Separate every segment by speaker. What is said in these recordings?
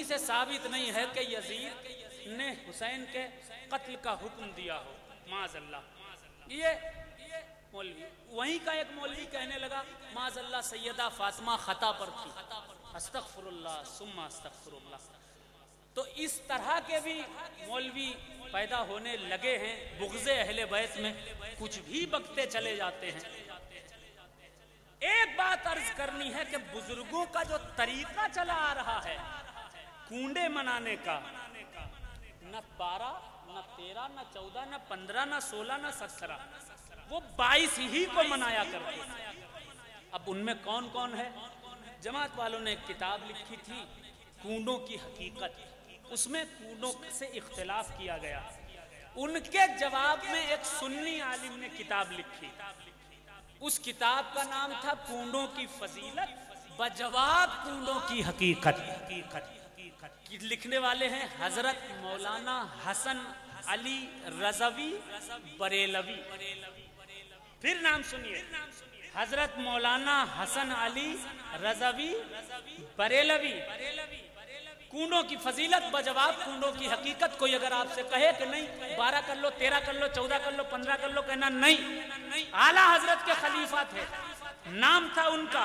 Speaker 1: کہیں سے ثابت نہیں ہے کہ یزید نے حسین کے قتل کا حکم دیا ہو، معاذ اللہ۔ یہ مولوی، وہیں کا ایک مولوی کہنے لگا معاذ اللہ سیدہ فاطمہ خطا پر تھی، استغفر اللہ ثم استغفر اللہ۔ تو اس طرح کے بھی مولوی پیدا ہونے لگے ہیں بغض اہل بیت میں، کچھ بھی بکتے چلے جاتے ہیں۔ ایک بات عرض کرنی ہے کہ بزرگوں کا جو طریقہ چلا آ رہا ہے کنڈے منانے کا، نہ 12 نہ 13 نہ 14 نہ 15 نہ 16 نہ 17، وہ 22 ہی کو منایا کرتے ہیں۔ اب ان میں کون کون ہے؟ جماعت والوں نے ایک کتاب لکھی تھی کنڈوں کی حقیقت، اس میں کنڈوں سے اختلاف کیا گیا۔ ان کے جواب میں ایک سنی عالم نے کتاب لکھی، اس کتاب کا نام تھا کنڈوں کی فضیلت بجواب کنڈوں کی حقیقت۔ لکھنے والے ہیں حضرت مولانا حسن علی رضوی بریلوی۔ پھر نام سنیے، حضرت مولانا حسن علی رضوی بریلوی، کنڈوں کی فضیلت بجواب کنڈوں کی حقیقت۔ کوئی اگر آپ سے کہے کہ نہیں 12 کر لو، 13 کر لو، 14 کر لو، 15 کر لو، کہنا نہیں، اعلیٰ حضرت کے خلیفہ تھے۔ نام تھا ان کا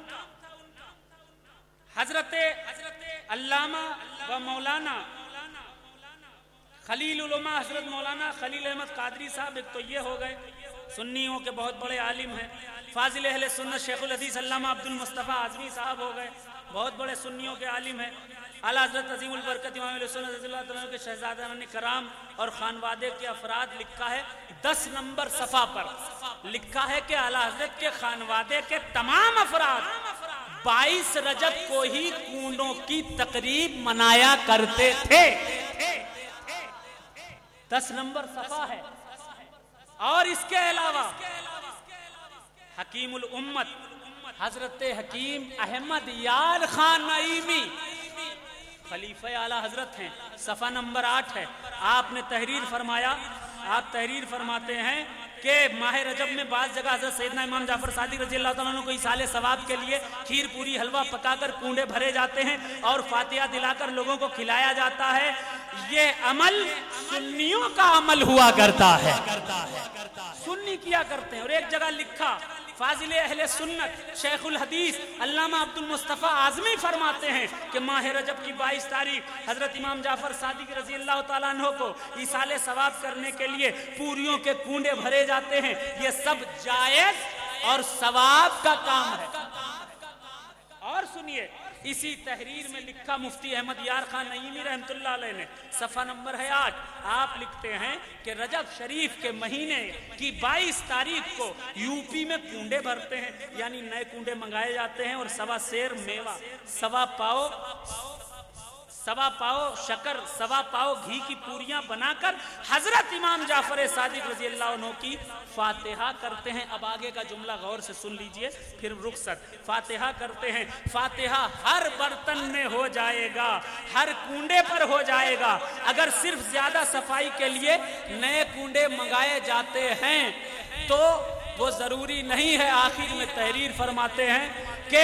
Speaker 1: حضرت علامہ و مولانا خلیل علماء حضرت مولانا خلیل احمد قادری صاحب، ایک تو یہ ہو گئے، سنیوں کے بہت بڑے عالم ہیں۔ فاضل اہل سنت شیخ الحدیث علامہ عبد المصطفیٰ اعظمی صاحب ہو گئے، بہت بڑے سنیوں کے عالم ہیں۔ اعلیٰ حضرت عظیم البرکت امام علیہ سنت رضی اللہ تعالیٰ کے شہزادہ کرام اور خانوادے کے افراد، لکھا ہے 10 نمبر صفحہ پر لکھا ہے کہ اعلیٰ حضرت کے خانوادے کے تمام افراد 22 رجب کو ہی کنڈوں کی تقریب منایا کرتے تھے۔ 10 نمبر صفحہ ہے۔ اور اس کے علاوہ حکیم الامت حضرت حکیم احمد یار خان نعیمی خلیفہ اعلیٰ حضرت ہیں، صفحہ نمبر 8 ہے۔ آپ نے تحریر فرمایا، آپ تحریر فرماتے ہیں کہ ماہ رجب میں بعض جگہ حضرت سیدنا امام جعفر صادق رضی اللہ تعالیٰ عنہ کو ایصال ثواب کے لیے کھیر پوری حلوہ پکا کر کنڈے بھرے جاتے ہیں اور فاتحہ دلا کر لوگوں کو کھلایا جاتا ہے۔ یہ عمل سنیوں کا عمل ہوا کرتا ہے، سنی کیا کرتے ہیں۔ اور ایک جگہ لکھا فاضل اہل سنت شیخ الحدیث علامہ عبد المصطفیٰ اعظمی فرماتے ہیں کہ ماہ رجب کی 22 تاریخ حضرت امام جعفر صادق رضی اللہ تعالیٰ عنہ کو ایصال ثواب کرنے کے لیے پوریوں کے کنڈے بھرے جاتے ہیں۔ یہ سب جائز اور ثواب کا کام ہے۔ اور سنیے، اسی تحریر میں لکھا مفتی احمد یار خان نعیمی رحمۃ اللہ علیہ نے، صفحہ نمبر ہے 8، آپ لکھتے ہیں کہ رجب شریف کے مہینے کی 22 تاریخ کو یو پی میں کنڈے بھرتے ہیں، یعنی نئے کنڈے منگائے جاتے ہیں اور 1.25 سیر میوہ، 1.25 پاؤ شکر، 1.25 پاؤ گھی کی پوریاں بنا کر حضرت امام جعفر صادق رضی اللہ عنہ کی فاتحہ کرتے ہیں۔ اب آگے کا جملہ غور سے سن لیجئے، پھر رخصت۔ فاتحہ کرتے ہیں، فاتحہ ہر برتن میں ہو جائے گا، ہر کنڈے پر ہو جائے گا۔ اگر صرف زیادہ صفائی کے لیے نئے کنڈے منگائے جاتے ہیں تو وہ ضروری نہیں ہے۔ آخر میں تحریر فرماتے ہیں کہ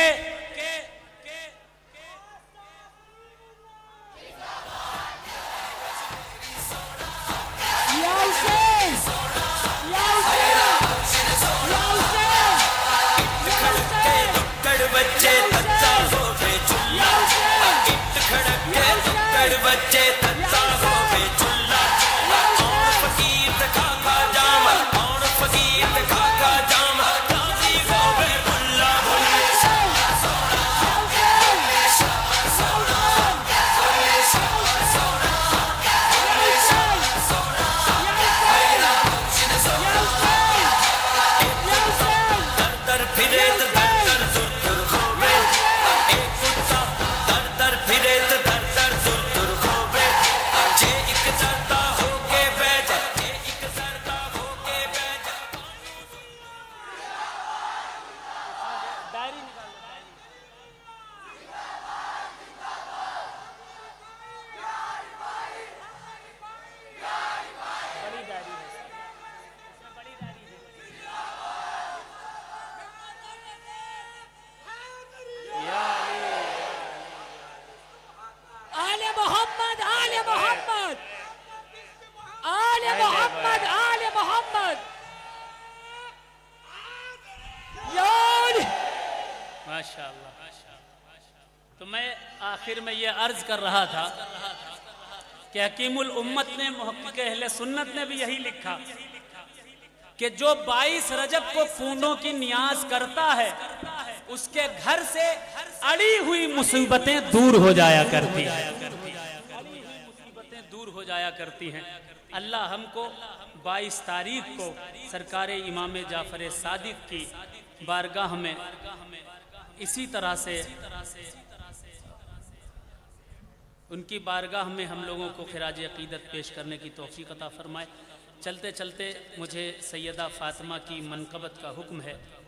Speaker 2: بچے تتا ہو گئے چلا، اٹ کھڑک کے دکڑ بچے تتا ہو گئے چلا، اور فقیر دکھا کا جام، اور فقیر دکھا کا جام، راضی ہو گئے بھلا بھلے سونا سونا سونا سونا در پھرے در در پھرے در در
Speaker 1: माशाअल्लाह। تو میں آخر میں یہ عرض کر رہا تھا کہ حکیم الامت نے، محقق اہل سنت نے بھی یہی لکھا کہ جو 22 رجب کو پھونڈوں کی نیاز کرتا ہے اس کے گھر سے اڑی ہوئی مصیبتیں دور ہو جایا کرتی ہیں، مصیبتیں دور ہو جایا کرتی ہیں۔ اللہ ہم کو 22 تاریخ کو سرکار امام جعفر صادق کی بارگاہ میں اسی طرح سے ان کی بارگاہ میں ہم لوگوں کو خراج عقیدت پیش کرنے کی توفیق عطا فرمائے۔ چلتے چلتے مجھے سیدہ فاطمہ کی منقبت کا حکم ہے۔